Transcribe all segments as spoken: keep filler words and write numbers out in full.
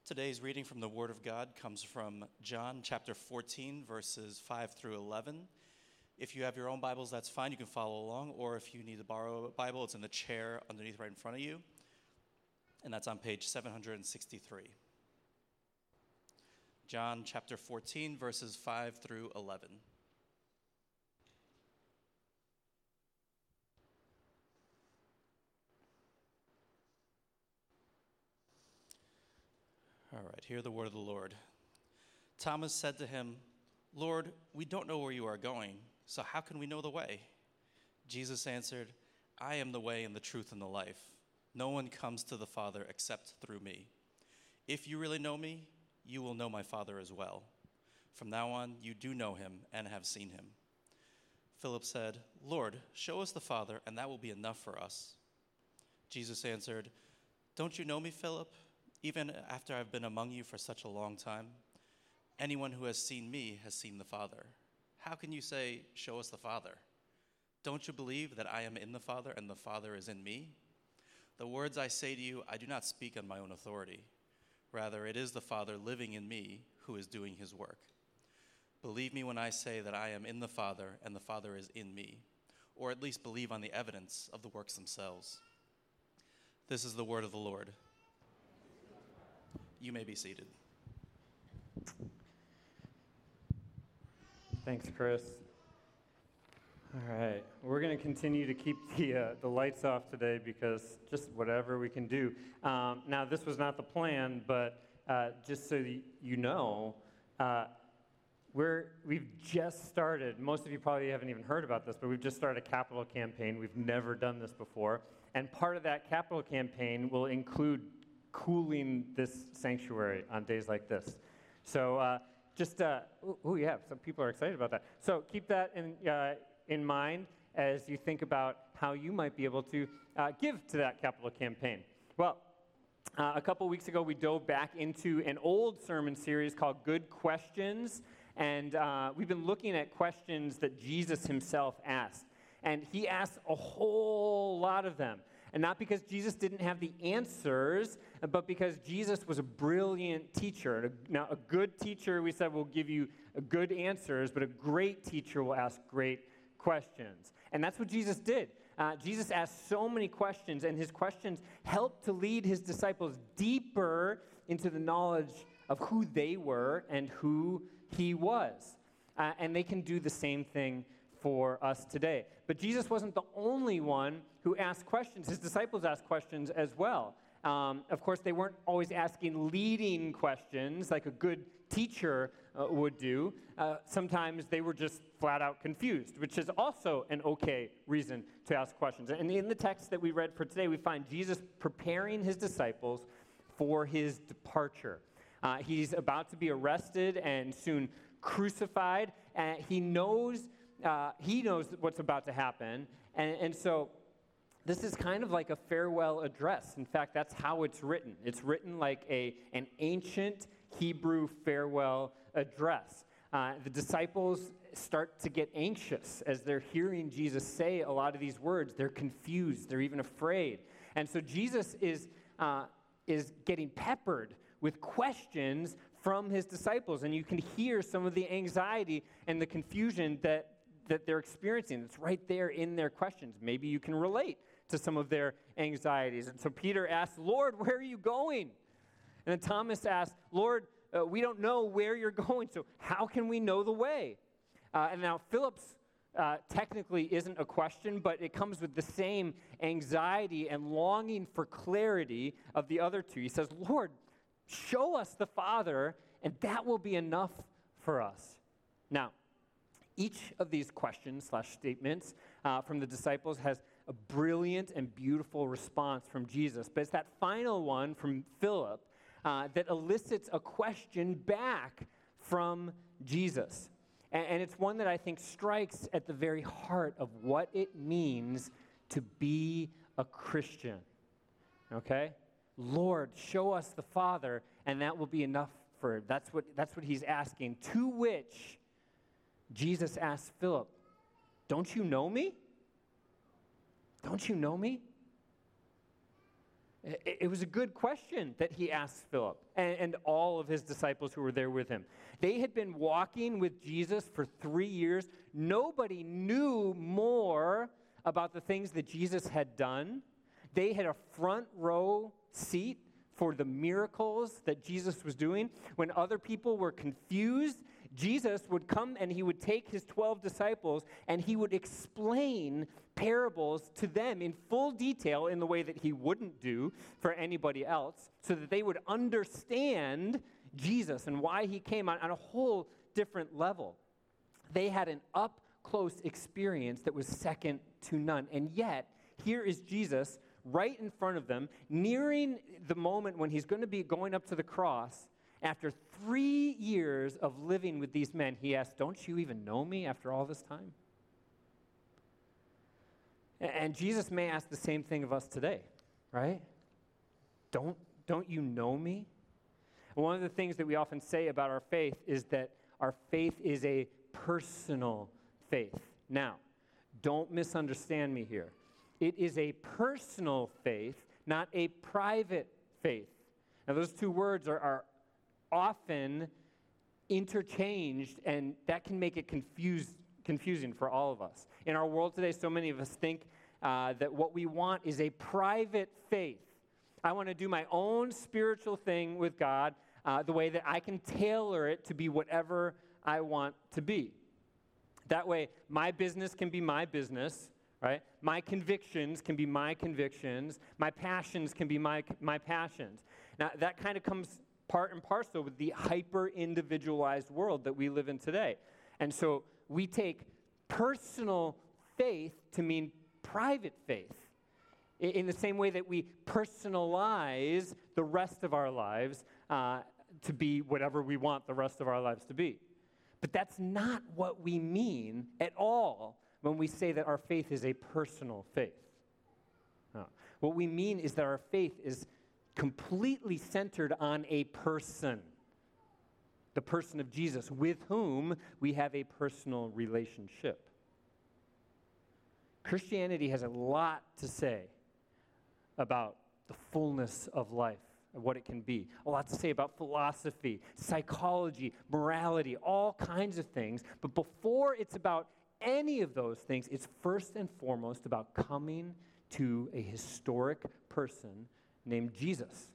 Today's reading from the Word of God comes from John chapter fourteen, verses five through eleven. If you have your own Bibles, that's fine. You can follow along. Or if you need to borrow a Bible, it's in the chair underneath right in front of you. And that's on page seven hundred sixty-three. John chapter fourteen, verses five through eleven. All right, hear the word of the Lord. Thomas said to him, "Lord, we don't know where you are going, so how can we know the way?" Jesus answered, "I am the way and the truth and the life. No one comes to the Father except through me. If you really know me, you will know my Father as well. From now on, you do know him and have seen him." Philip said, "Lord, show us the Father, and that will be enough for us." Jesus answered, "Don't you know me, Philip? Even after I've been among you for such a long time, anyone who has seen me has seen the Father. How can you say, 'Show us the Father'? Don't you believe that I am in the Father and the Father is in me? The words I say to you, I do not speak on my own authority. Rather, it is the Father living in me who is doing his work. Believe me when I say that I am in the Father and the Father is in me, or at least believe on the evidence of the works themselves." This is the word of the Lord. You may be seated. Thanks, Chris. All right, we're going to continue to keep the uh, the lights off today because just whatever we can do. Um, now, this was not the plan, but uh, just so you know, uh, we're we've just started. Most of you probably haven't even heard about this, but we've just started a capital campaign. We've never done this before, and part of that capital campaign will include cooling this sanctuary on days like this. So uh, just, uh, oh yeah, some people are excited about that. So keep that in, uh, in mind as you think about how you might be able to uh, give to that capital campaign. Well, uh, a couple weeks ago we dove back into an old sermon series called Good Questions, and uh, we've been looking at questions that Jesus himself asked. And he asked a whole lot of them. And not because Jesus didn't have the answers, but because Jesus was a brilliant teacher. Now, a good teacher, we said, will give you good answers, but a great teacher will ask great questions. And that's what Jesus did. Uh, Jesus asked so many questions, and his questions helped to lead his disciples deeper into the knowledge of who they were and who he was. Uh, and they can do the same thing for us today. But Jesus wasn't the only one who asked questions. His disciples asked questions as well. Um, of course, they weren't always asking leading questions like a good teacher uh, would do. Uh, sometimes they were just flat out confused, which is also an okay reason to ask questions. And in the text that we read for today, we find Jesus preparing his disciples for his departure. Uh, he's about to be arrested and soon crucified, and he knows Uh, he knows what's about to happen, and, and so this is kind of like a farewell address. In fact, that's how it's written. It's written like a, an ancient Hebrew farewell address. Uh, the disciples start to get anxious as they're hearing Jesus say a lot of these words. They're confused. They're even afraid. And so Jesus is, uh, is getting peppered with questions from his disciples, and you can hear some of the anxiety and the confusion that that they're experiencing. It's right there in their questions. Maybe you can relate to some of their anxieties. And so Peter asked, "Lord, where are you going?" And then Thomas asked, "Lord, uh, we don't know where you're going, so how can we know the way?" Uh, and now Philip's uh, technically isn't a question, but it comes with the same anxiety and longing for clarity of the other two. He says, "Lord, show us the Father, and that will be enough for us." Now, each of these questions slash statements uh, from the disciples has a brilliant and beautiful response from Jesus. But it's that final one from Philip uh, that elicits a question back from Jesus. And, and it's one that I think strikes at the very heart of what it means to be a Christian. Okay? Lord, show us the Father, and that will be enough for him. That's what, that's what he's asking. To which Jesus asked Philip, "Don't you know me? Don't you know me?" It, it was a good question that he asked Philip and, and all of his disciples who were there with him. They had been walking with Jesus for three years. Nobody knew more about the things that Jesus had done. They had a front row seat for the miracles that Jesus was doing. When other people were confused, Jesus would come and he would take his twelve disciples and he would explain parables to them in full detail in the way that he wouldn't do for anybody else, so that they would understand Jesus and why he came on, on a whole different level. They had an up-close experience that was second to none. And yet, here is Jesus right in front of them, nearing the moment when he's going to be going up to the cross. After three years of living with these men, he asks, "Don't you even know me after all this time?" And Jesus may ask the same thing of us today, right? Don't, don't you know me? One of the things that we often say about our faith is that our faith is a personal faith. Now, don't misunderstand me here. It is a personal faith, not a private faith. Now, those two words are, are often interchanged, and that can make it confused, confusing for all of us. In our world today, so many of us think uh, that what we want is a private faith. I want to do my own spiritual thing with God uh, the way that I can tailor it to be whatever I want to be. That way, my business can be my business, right? My convictions can be my convictions. My passions can be my, my passions. Now, that kind of comes part and parcel with the hyper-individualized world that we live in today. And so we take personal faith to mean private faith, in the same way that we personalize the rest of our lives uh, to be whatever we want the rest of our lives to be. But that's not what we mean at all when we say that our faith is a personal faith. No. What we mean is that our faith is completely centered on a person, the person of Jesus, with whom we have a personal relationship. Christianity has a lot to say about the fullness of life and what it can be. A lot to say about philosophy, psychology, morality, all kinds of things. But before it's about any of those things, it's first and foremost about coming to a historic person named Jesus.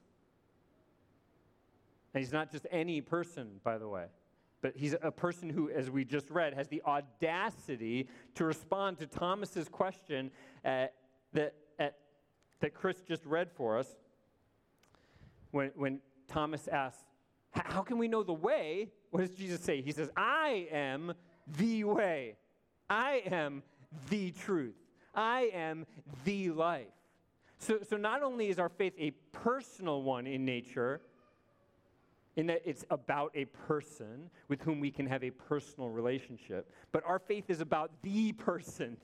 And he's not just any person, by the way, but he's a person who, as we just read, has the audacity to respond to Thomas's question uh, that, uh, that Chris just read for us. When, when Thomas asks, "How can we know the way?" What does Jesus say? He says, "I am the way. I am the truth. I am the life." So, so not only is our faith a personal one in nature, in that it's about a person with whom we can have a personal relationship, but our faith is about the person.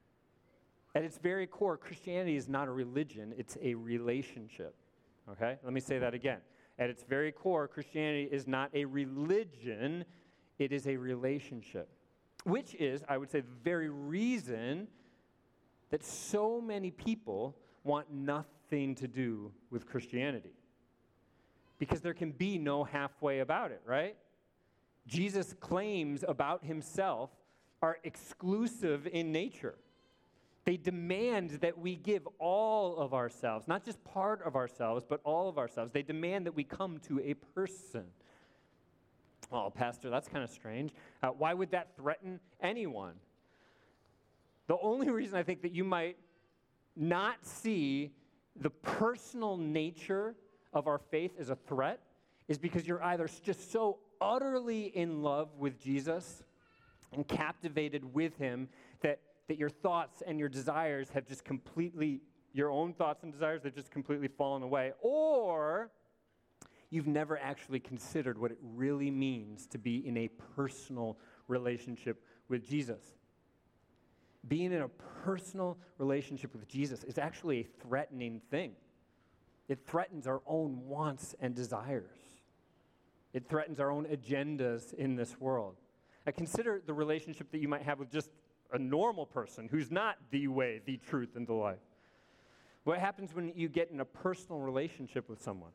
At its very core, Christianity is not a religion, it's a relationship. Okay? Let me say that again. At its very core, Christianity is not a religion, it is a relationship. Which is, I would say, the very reason that so many people want nothing to do with Christianity. Because there can be no halfway about it, right? Jesus' claims about himself are exclusive in nature. They demand that we give all of ourselves, not just part of ourselves, but all of ourselves. They demand that we come to a person. Well, Pastor, that's kind of strange. Uh, why would that threaten anyone? The only reason I think that you might not see the personal nature of our faith as a threat is because you're either just so utterly in love with Jesus and captivated with him that, that your thoughts and your desires have just completely, your own thoughts and desires have just completely fallen away, or you've never actually considered what it really means to be in a personal relationship with Jesus. Being in a personal relationship with Jesus is actually a threatening thing. It threatens our own wants and desires. It threatens our own agendas in this world. Now, consider the relationship that you might have with just a normal person who's not the way, the truth, and the life. What happens when you get in a personal relationship with someone?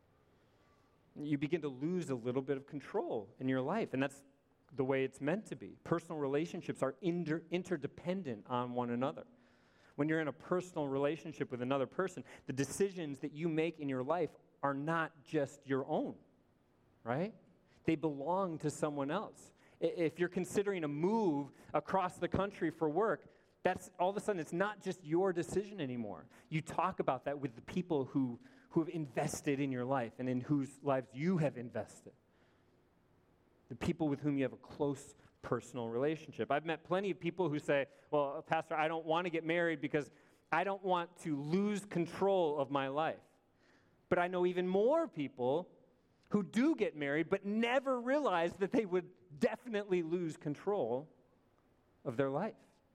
You begin to lose a little bit of control in your life, and that's the way it's meant to be. Personal relationships are inter- interdependent on one another. When you're in a personal relationship with another person, the decisions that you make in your life are not just your own, right? They belong to someone else. If you're considering a move across the country for work, that's all of a sudden, it's not just your decision anymore. You talk about that with the people who, who have invested in your life and in whose lives you have invested. The people with whom you have a close personal relationship. I've met plenty of people who say, well, Pastor, I don't want to get married because I don't want to lose control of my life. But I know even more people who do get married but never realize that they would definitely lose control of their life.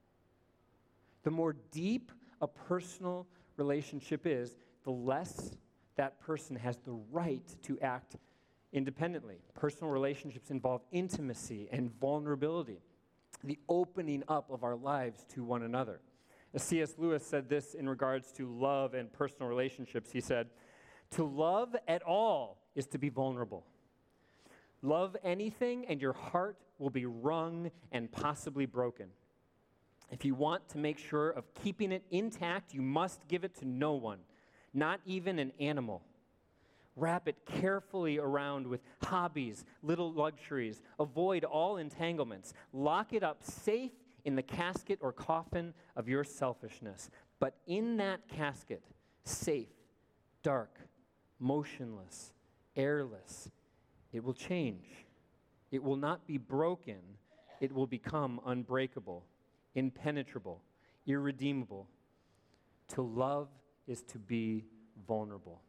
The more deep a personal relationship is, the less that person has the right to act independently. Personal relationships involve intimacy and vulnerability, the opening up of our lives to one another. C S Lewis said this in regards to love and personal relationships. He said, "To love at all is to be vulnerable. Love anything and your heart will be wrung and possibly broken. If you want to make sure of keeping it intact, you must give it to no one, not even an animal. Wrap it carefully around with hobbies, little luxuries. Avoid all entanglements. Lock it up safe in the casket or coffin of your selfishness. But in that casket, safe, dark, motionless, airless, it will change. It will not be broken. It will become unbreakable, impenetrable, irredeemable. To love is to be vulnerable."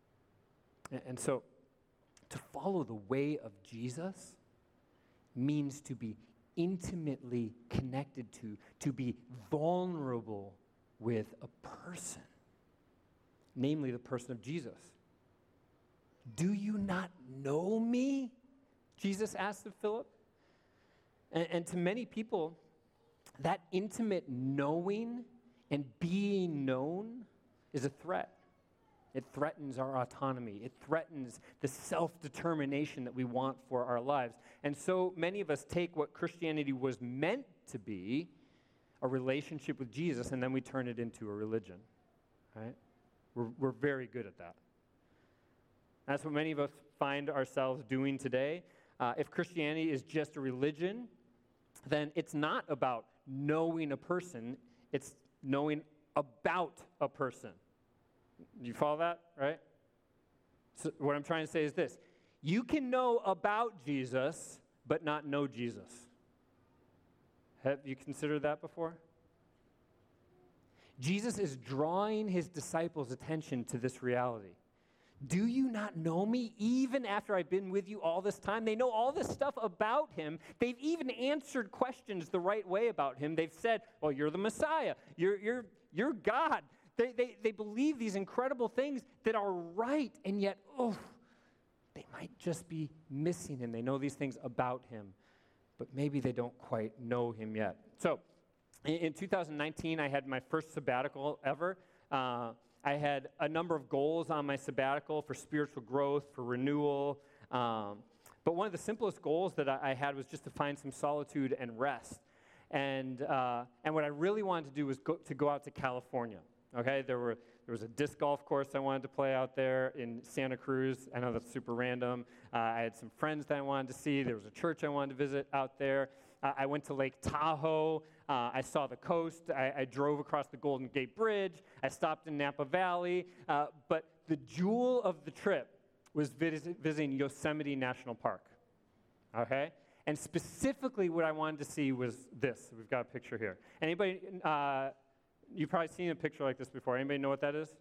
And so, to follow the way of Jesus means to be intimately connected to, to be vulnerable with a person, namely the person of Jesus. "Do you not know me?" Jesus asked of Philip. And, and to many people, that intimate knowing and being known is a threat. It threatens our autonomy. It threatens the self-determination that we want for our lives. And so many of us take what Christianity was meant to be, a relationship with Jesus, and then we turn it into a religion, right? We're, we're very good at that. That's what many of us find ourselves doing today. Uh, if Christianity is just a religion, then it's not about knowing a person, it's knowing about a person. Do you follow that, right? So what I'm trying to say is this. You can know about Jesus, but not know Jesus. Have you considered that before? Jesus is drawing his disciples' attention to this reality. Do you not know me even after I've been with you all this time? They know all this stuff about him. They've even answered questions the right way about him. They've said, well, you're the Messiah. You're, you're, you're God. They, they, they believe these incredible things that are right, and yet, oh, they might just be missing him. They know these things about him, but maybe they don't quite know him yet. So in, in two thousand nineteen, I had my first sabbatical ever. Uh, I had a number of goals on my sabbatical for spiritual growth, for renewal. Um, but one of the simplest goals that I, I had was just to find some solitude and rest. And uh, and what I really wanted to do was go, to go out to California. Okay, there were there was a disc golf course I wanted to play out there in Santa Cruz. I know that's super random. Uh, I had some friends that I wanted to see. There was a church I wanted to visit out there. Uh, I went to Lake Tahoe. Uh, I saw the coast. I, I drove across the Golden Gate Bridge. I stopped in Napa Valley. Uh, but the jewel of the trip was visit, visiting Yosemite National Park. Okay? And specifically what I wanted to see was this. We've got a picture here. Anybody... Uh, You've probably seen a picture like this before. Anybody know what that is?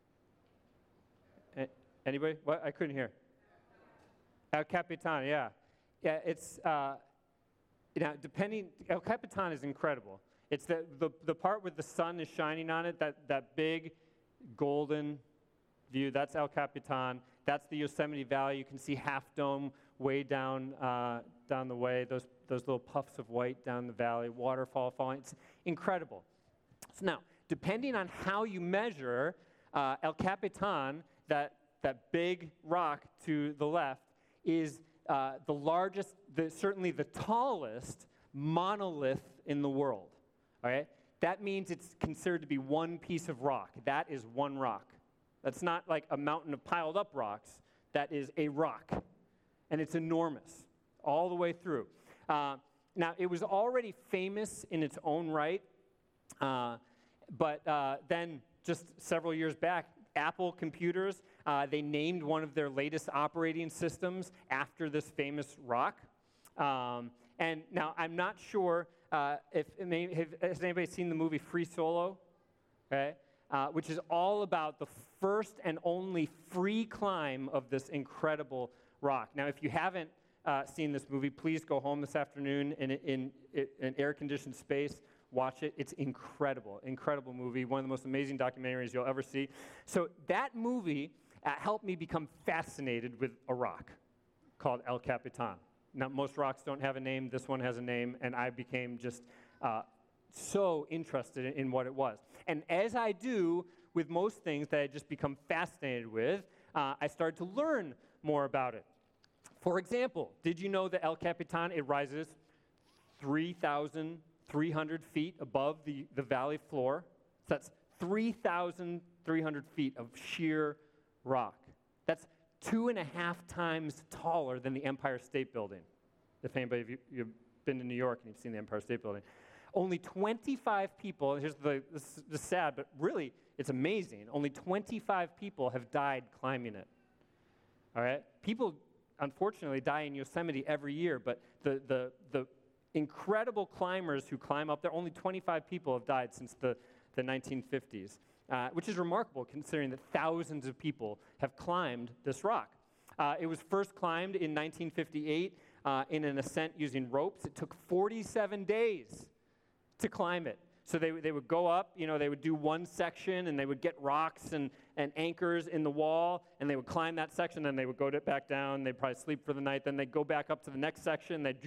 A- anybody? What? I couldn't hear. El Capitan, yeah. Yeah, it's, uh, you know, depending, El Capitan is incredible. It's the, the, the part where the sun is shining on it, that, that big golden view, that's El Capitan. That's the Yosemite Valley. You can see Half Dome way down, uh, down the way, those, those little puffs of white down the valley, waterfall falling. It's incredible. So now, depending on how you measure, uh, El Capitan, that, that big rock to the left, is uh, the largest, the, certainly the tallest monolith in the world. All right? That means it's considered to be one piece of rock. That is one rock. That's not like a mountain of piled up rocks. That is a rock. And it's enormous all the way through. Uh, now, it was already famous in its own right, uh, but uh, then just several years back, Apple computers, uh, they named one of their latest operating systems after this famous rock. Um, and now, I'm not sure uh, if, may, have, has anybody seen the movie Free Solo? Okay. Uh, which is all about the first and only free climb of this incredible rock. Now, if you haven't uh, seen this movie, please go home this afternoon in, in, in an air-conditioned space, watch it. It's incredible, incredible movie, one of the most amazing documentaries you'll ever see. So that movie uh, helped me become fascinated with a rock called El Capitan. Now, most rocks don't have a name. This one has a name, and I became just uh, so interested in, in what it was. And as I do with most things that I just become fascinated with, uh, I started to learn more about it. For example, did you know that El Capitan, it rises three thousand three hundred feet above the, the valley floor? So that's three thousand three hundred feet of sheer rock. That's two and a half times taller than the Empire State Building. If anybody of you, you've been to New York and you've seen the Empire State Building. Only twenty-five people, here's the, this, this is sad, but really, it's amazing. Only twenty-five people have died climbing it. All right? People, unfortunately, die in Yosemite every year, but the, the, the incredible climbers who climb up there, only twenty-five people have died since the, the nineteen fifties, uh, which is remarkable considering that thousands of people have climbed this rock. Uh, it was first climbed in nineteen fifty-eight uh, in an ascent using ropes. It took forty-seven days to climb it. So they, they would go up, you know, they would do one section, and they would get rocks and, and anchors in the wall, and they would climb that section, then they would go to, back down, they'd probably sleep for the night, then they'd go back up to the next section, they'd,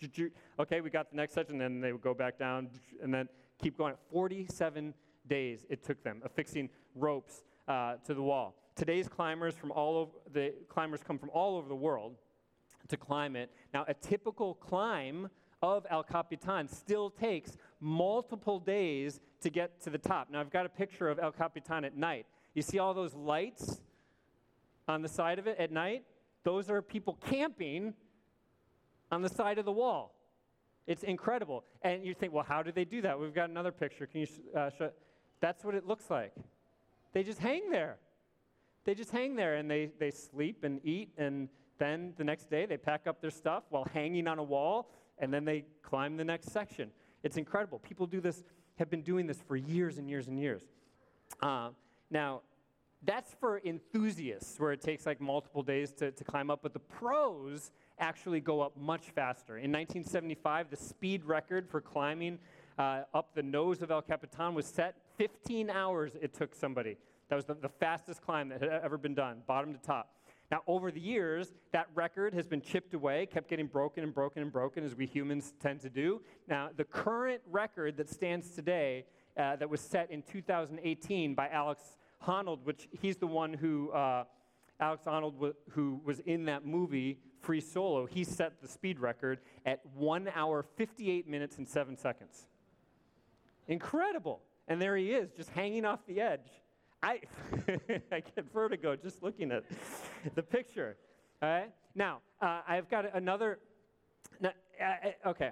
okay, we got the next section, then they would go back down, and then keep going. forty-seven days it took them, affixing ropes uh, to the wall. Today's climbers from all over, the climbers come from all over the world to climb it. Now, a typical climb of El Capitan still takes multiple days to get to the top. Now, I've got a picture of El Capitan at night. You see all those lights on the side of it at night? Those are people camping on the side of the wall. It's incredible. And you think, well, how do they do that? We've got another picture. Can you uh, show? That's what it looks like. They just hang there. They just hang there, and they, they sleep and eat, and then the next day they pack up their stuff while hanging on a wall, and then they climb the next section. It's incredible. People do this, have been doing this for years and years and years. Uh, now, that's for enthusiasts, where it takes like multiple days to, to climb up, but the pros actually go up much faster. In nineteen seventy-five, the speed record for climbing uh, up the nose of El Capitan was set. fifteen hours it took somebody. That was the, the fastest climb that had ever been done, bottom to top. Now, over the years, that record has been chipped away, kept getting broken and broken and broken, as we humans tend to do. Now, the current record that stands today, uh, that was set in two thousand eighteen by Alex Honnold, which he's the one who, uh, Alex Honnold, w- who was in that movie, Free Solo, he set the speed record at one hour, fifty-eight minutes, and seven seconds. Incredible. And there he is, just hanging off the edge. I, I get vertigo just looking at the picture. All right? Now, uh, I've got another. Now, uh, okay.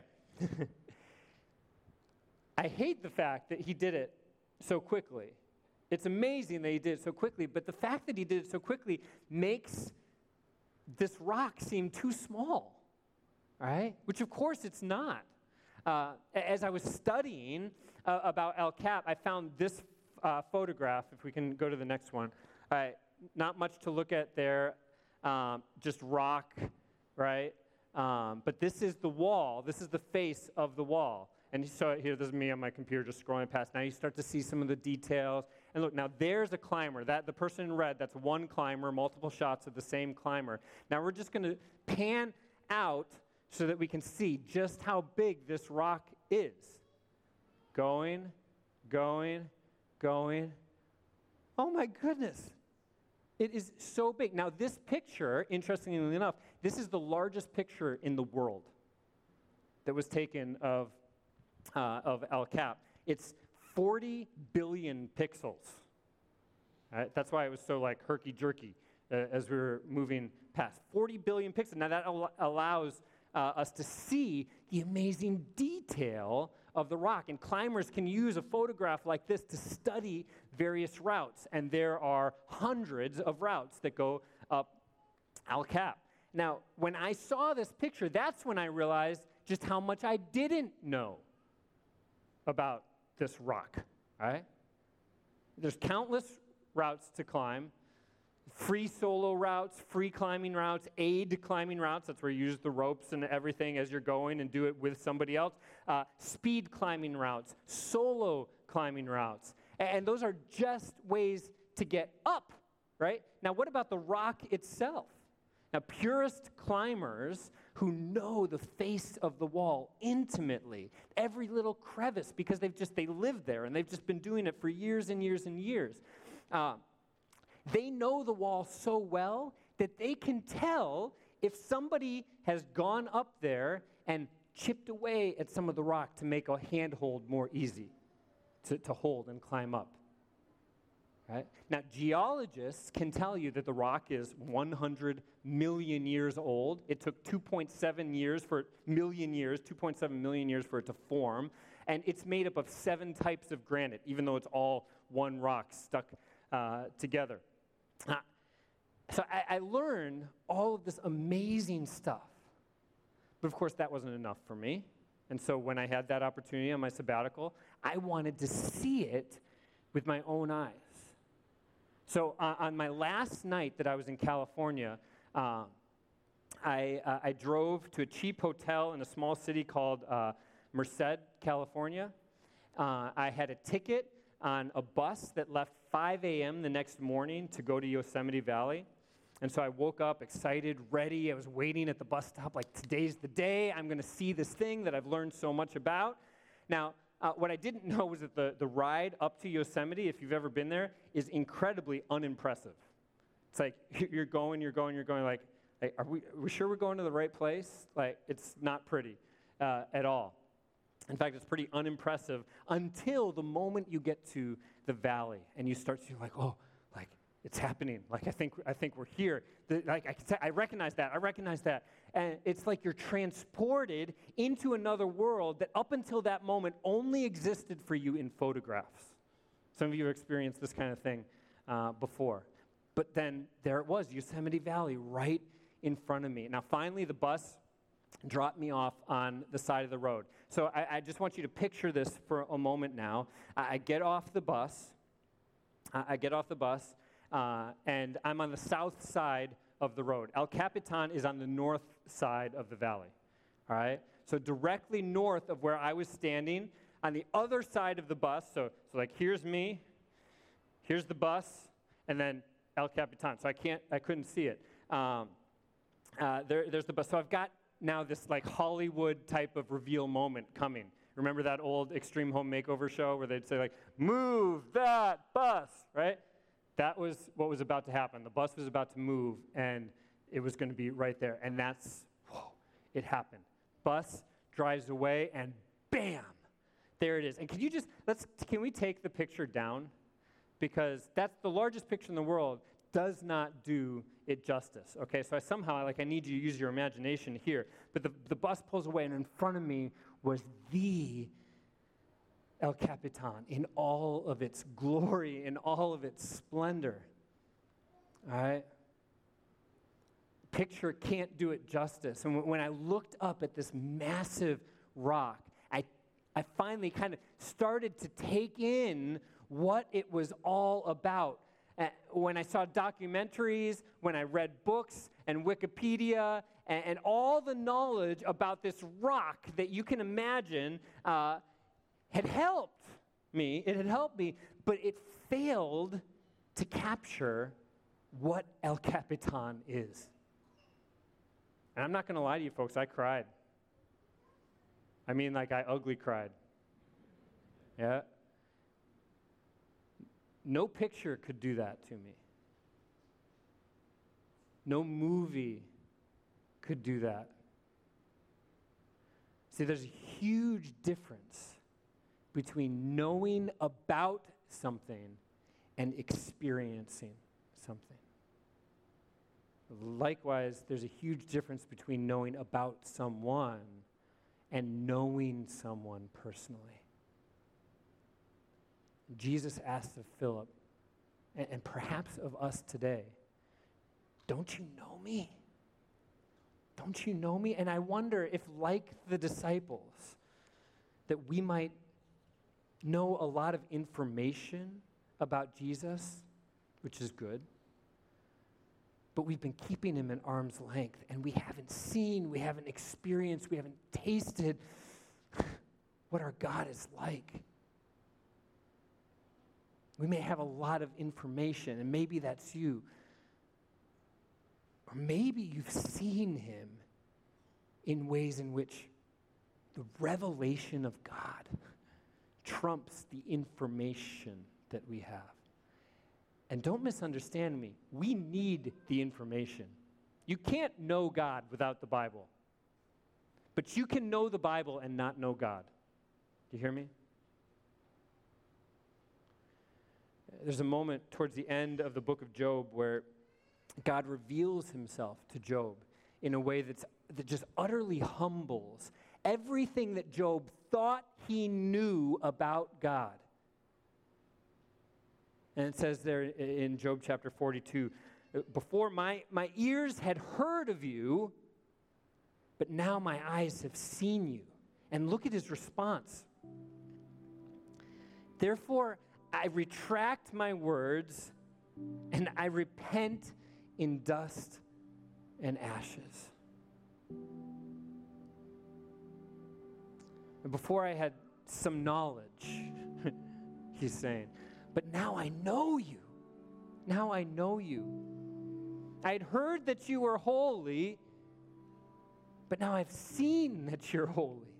I hate the fact that he did it so quickly. It's amazing that he did it so quickly, but the fact that he did it so quickly makes this rock seem too small, all right? Which, of course, it's not. Uh, as I was studying uh, about El Cap, I found this Uh, photograph, if we can go to the next one. All right, not much to look at there, um, just rock, right? Um, but this is the wall. This is the face of the wall. And so here, this is me on my computer just scrolling past. Now you start to see some of the details. And look, now there's a climber. That the person in red, that's one climber, multiple shots of the same climber. Now we're just going to pan out so that we can see just how big this rock is. Going, going, going. Oh my goodness. It is so big. Now this picture, interestingly enough, this is the largest picture in the world that was taken of, uh, of El Cap. It's forty billion pixels. Right? That's why it was so like herky-jerky uh, as we were moving past. forty billion pixels. Now that al- allows uh, us to see the amazing detail of the rock. And climbers can use a photograph like this to study various routes. And there are hundreds of routes that go up El Cap. Now, when I saw this picture, that's when I realized just how much I didn't know about this rock, right? There's countless routes to climb. Free solo routes, free climbing routes, aid climbing routes. That's where you use the ropes and everything as you're going and do it with somebody else. Uh, speed climbing routes, solo climbing routes. And those are just ways to get up, right? Now, what about the rock itself? Now, purist climbers who know the face of the wall intimately, every little crevice, because they've just, they live there, and they've just been doing it for years and years and years. Uh, They know the wall so well that they can tell if somebody has gone up there and chipped away at some of the rock to make a handhold more easy to, to hold and climb up. Right? Now, geologists can tell you that the rock is one hundred million years old. It took two point seven years for million years, two point seven million years for it to form, and it's made up of seven types of granite, even though it's all one rock stuck uh, together. Uh, so I, I learned all of this amazing stuff. But of course, that wasn't enough for me. And so when I had that opportunity on my sabbatical, I wanted to see it with my own eyes. So uh, on my last night that I was in California, uh, I, uh, I drove to a cheap hotel in a small city called uh, Merced, California. Uh, I had a ticket on a bus that left five a.m. the next morning to go to Yosemite Valley. And so I woke up excited, ready. I was waiting at the bus stop like, today's the day. I'm going to see this thing that I've learned so much about. Now, uh, what I didn't know was that the, the ride up to Yosemite, if you've ever been there, is incredibly unimpressive. It's like you're going, you're going, you're going like, like are, we, are we sure we're going to the right place? Like, it's not pretty uh, at all. In fact, it's pretty unimpressive until the moment you get to the valley and you start to like, oh, like it's happening. Like I think I think we're here. The, like I can say, I recognize that. I recognize that. And it's like you're transported into another world that up until that moment only existed for you in photographs. Some of you have experienced this kind of thing uh, before. But then there it was, Yosemite Valley, right in front of me. Now, finally, the bus dropped me off on the side of the road. So I, I just want you to picture this for a moment now. I, I get off the bus. I, I get off the bus, uh, and I'm on the south side of the road. El Capitan is on the north side of the valley. All right? So directly north of where I was standing, on the other side of the bus, so, so like here's me, here's the bus, and then El Capitan. So I can't, I couldn't see it. Um, uh, there, there's the bus. So I've got now this like Hollywood type of reveal moment coming. Remember that old Extreme Home Makeover show where they'd say like, move that bus, right? That was what was about to happen. The bus was about to move, and it was going to be right there. And that's, whoa, it happened. Bus drives away, and bam, there it is. And can you just, let's, can we take the picture down? Because that's the largest picture in the world, does not do it justice. Okay, so I somehow, like, I need you to use your imagination here. But the, the bus pulls away, and in front of me was the El Capitan in all of its glory, in all of its splendor. All right? Picture can't do it justice. And when I looked up at this massive rock, I, I finally kind of started to take in what it was all about. Uh, when I saw documentaries, when I read books and Wikipedia, and, and all the knowledge about this rock that you can imagine uh, had helped me, it had helped me, but it failed to capture what El Capitan is. And I'm not going to lie to you folks, I cried. I mean, like I ugly cried. Yeah. No picture could do that to me. No movie could do that. See, there's a huge difference between knowing about something and experiencing something. Likewise, there's a huge difference between knowing about someone and knowing someone personally. Jesus asked of Philip, and, and perhaps of us today, don't you know me? Don't you know me? And I wonder if, like the disciples, that we might know a lot of information about Jesus, which is good, but we've been keeping him in arm's length, and we haven't seen, we haven't experienced, we haven't tasted what our God is like. We may have a lot of information, and maybe that's you. Or maybe you've seen him in ways in which the revelation of God trumps the information that we have. And don't misunderstand me. We need the information. You can't know God without the Bible. But you can know the Bible and not know God. Do you hear me? There's a moment towards the end of the book of Job where God reveals himself to Job in a way that's, that just utterly humbles everything that Job thought he knew about God. And it says there in Job chapter forty-two, before my, my ears had heard of you, but now my eyes have seen you. And look at his response. Therefore, I retract my words, and I repent in dust and ashes. And before I had some knowledge, he's saying, but now I know you. Now I know you. I had heard that you were holy, but now I've seen that you're holy.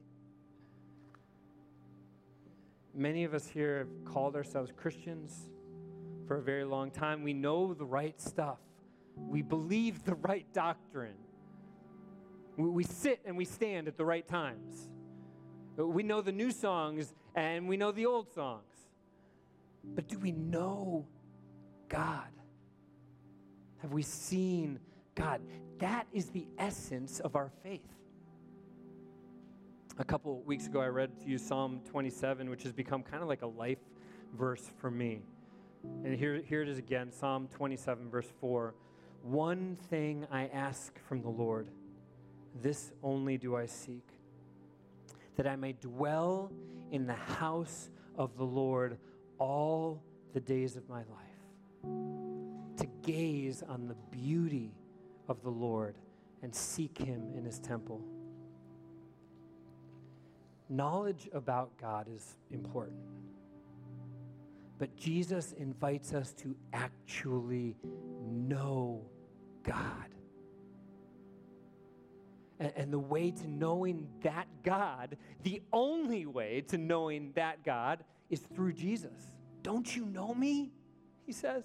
Many of us here have called ourselves Christians for a very long time. We know the right stuff. We believe the right doctrine. We, we sit and we stand at the right times. We know the new songs and we know the old songs. But do we know God? Have we seen God? That is the essence of our faith. A couple weeks ago, I read to you Psalm twenty-seven, which has become kind of like a life verse for me. And here, here it is again, Psalm twenty-seven, verse four. One thing I ask from the Lord, this only do I seek, that I may dwell in the house of the Lord all the days of my life, to gaze on the beauty of the Lord and seek him in his temple. Knowledge about God is important, but Jesus invites us to actually know God. And, and the way to knowing that God, the only way to knowing that God, is through Jesus. Don't you know me? He says.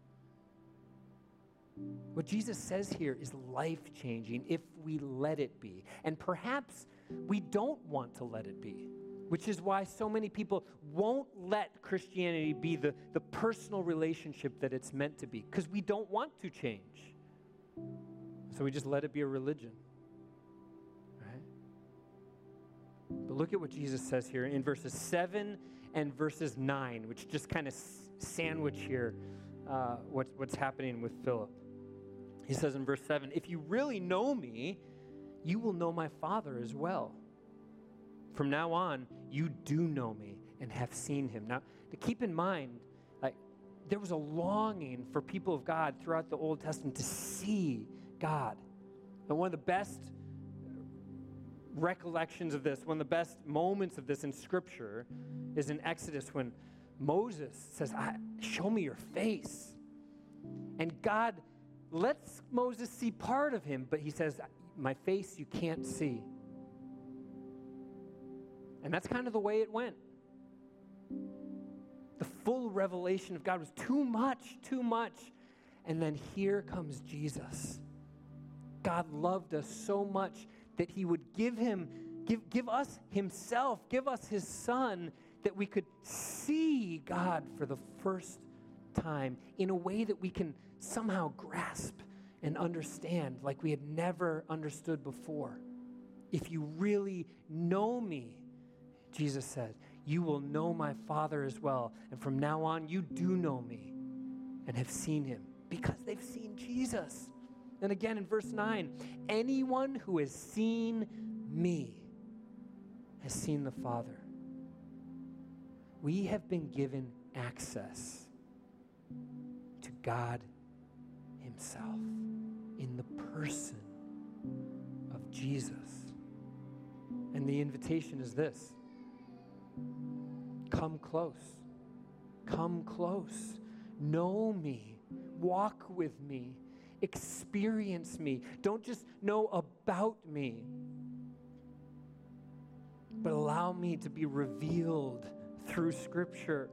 What Jesus says here is life-changing if we let it be. And perhaps we don't want to let it be, which is why so many people won't let Christianity be the, the personal relationship that it's meant to be, because we don't want to change. So we just let it be a religion. Right? But look at what Jesus says here in verses seven and verses nine, which just kind of sandwich here uh, what's, what's happening with Philip. He says in verse seven, if you really know me, you will know my Father as well. From now on, you do know me and have seen him. Now, to keep in mind, like, there was a longing for people of God throughout the Old Testament to see God. And one of the best recollections of this, one of the best moments of this in Scripture is in Exodus when Moses says, I, show me your face. And God lets Moses see part of him, but he says, my face you can't see. And that's kind of the way it went. The full revelation of God was too much, too much. And then here comes Jesus. God loved us so much that he would give him, give, give us himself, give us his son, that we could see God for the first time in a way that we can somehow grasp and understand like we had never understood before. If you really know me, Jesus said, you will know my Father as well. And from now on, you do know me and have seen him because they've seen Jesus. And again in verse nine, anyone who has seen me has seen the Father. We have been given access to God himself in the person of Jesus. And the invitation is this: come close. Come close. Know me. Walk with me. Experience me. Don't just know about me, but allow me to be revealed through Scripture.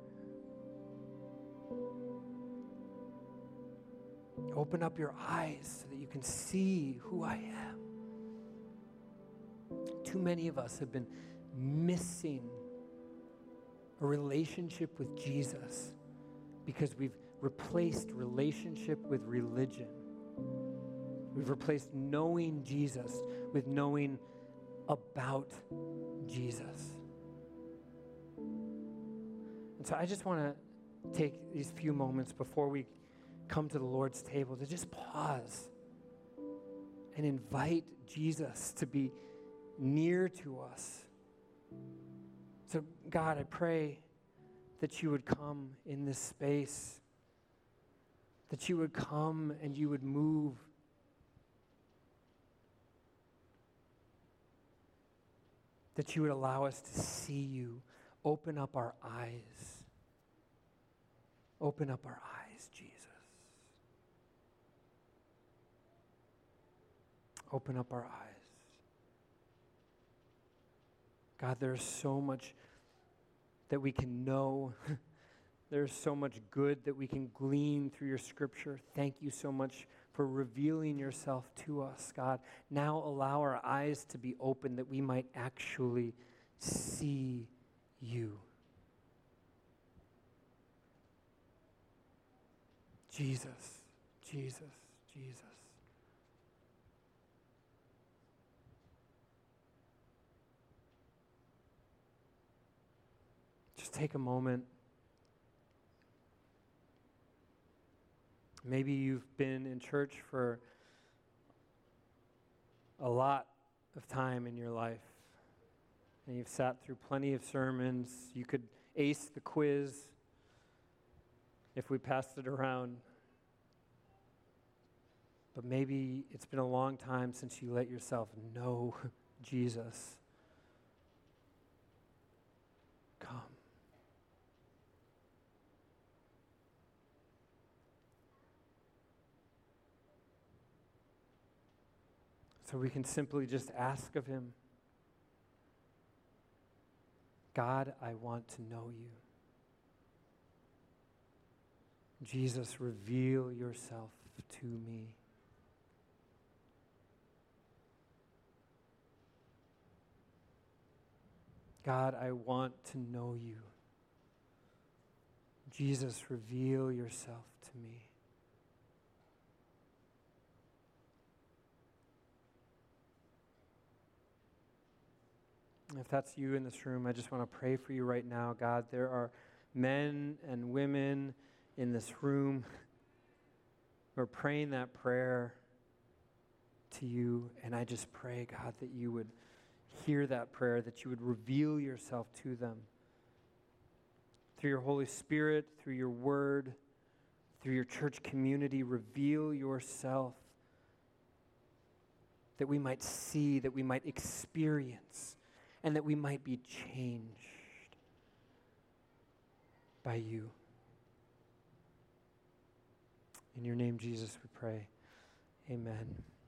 Open up your eyes so that you can see who I am. Too many of us have been missing a relationship with Jesus because we've replaced relationship with religion. We've replaced knowing Jesus with knowing about Jesus. And so I just want to take these few moments before we come to the Lord's table to just pause and invite Jesus to be near to us. So God, I pray that you would come in this space, that you would come and you would move. That you would allow us to see you. Open up our eyes. Open up our eyes, Jesus. Open up our eyes. God, there's so much that we can know. There's so much good that we can glean through your Scripture. Thank you so much for revealing yourself to us, God. Now allow our eyes to be open that we might actually see you. Jesus, Jesus, Jesus. Just take a moment. Maybe you've been in church for a lot of time in your life, and you've sat through plenty of sermons. You could ace the quiz if we passed it around. But maybe it's been a long time since you let yourself know Jesus. Come. So we can simply just ask of him, God, I want to know you. Jesus, reveal yourself to me. God, I want to know you. Jesus, reveal yourself to me. If that's you in this room, I just want to pray for you right now. God, there are men and women in this room who are praying that prayer to you, and I just pray, God, that you would hear that prayer, that you would reveal yourself to them through your Holy Spirit, through your word, through your church community. Reveal yourself that we might see, that we might experience, and that we might be changed by you. In your name, Jesus, we pray. Amen.